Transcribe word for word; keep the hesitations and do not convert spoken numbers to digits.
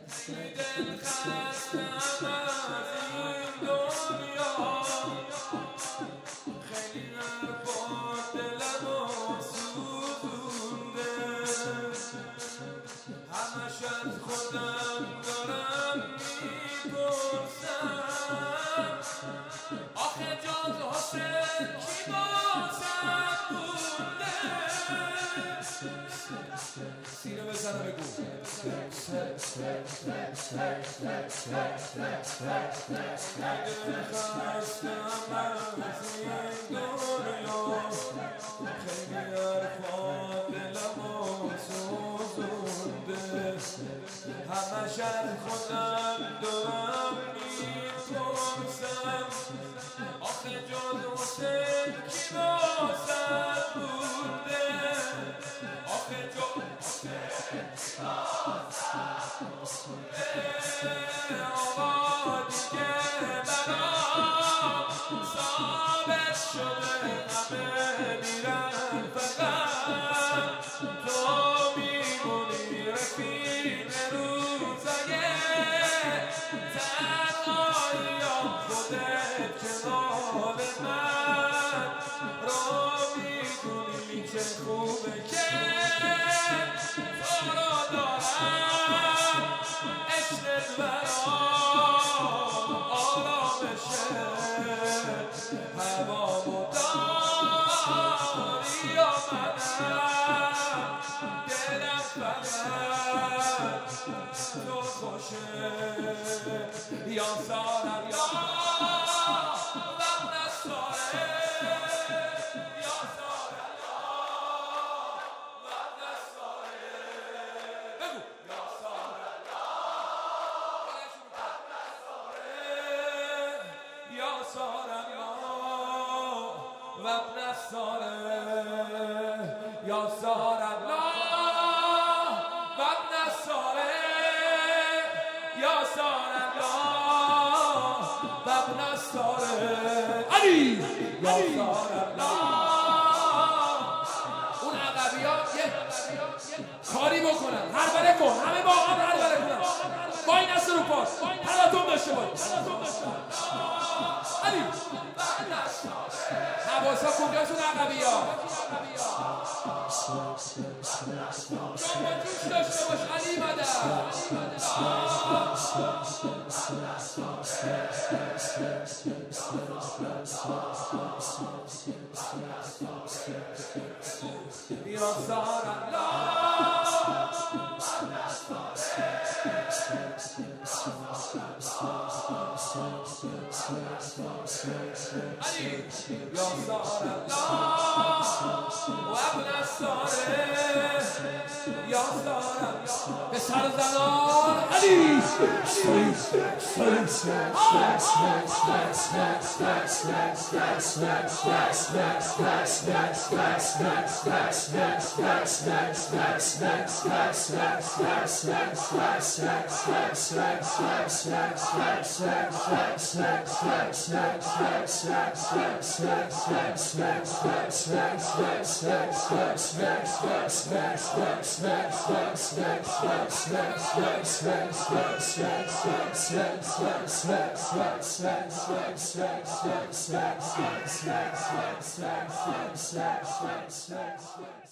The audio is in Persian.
خیلی دل خستم از این دنیا، خیلی حرفا دلمو سوزونده، همش از خودم دارم میپرسم آخه جز حسین کی بازم بوده. سینه بزنم بگو خستم از این دنیا، خیلی حرفا دلمو سوزونده، همش از خودم دارم میپرسم آخه جز حسین کی بازم بوده، آخه جز حسین کی بازم بوده. آقا دیگه برام ثابت شده همه میرن فقط تو میمونی رفیق روزای تنهایی، خودت کنار من رو میدونی که خوبه که تو رو دارم، عشقت برام آرامشه، هوامو داری یا منم، دلم فقط تو خوشه. یا سارم یا وقت نساره، یا سارم یا وقت نساره، بگو یا سارم یا یا سارم یا وقت نساره، یا سارم یا وقت نساره، یا سارم یا وقت نساره. علی یا سارم یا اون عقبی ها یه کاری بکنن، هربره کن، همه با هم هربره کنن، با این دست رو پاس تلاطم داشته باید. علی حواسا کجاست اون عقبی ها؟ جنب جوش داشته باش علی مدد. یا سارم لا علی یا سارم لا و ابن ساره، یا سارم به سر زنان علی Snack, snack, snack, snack, snack, snack, snack, snack, snack.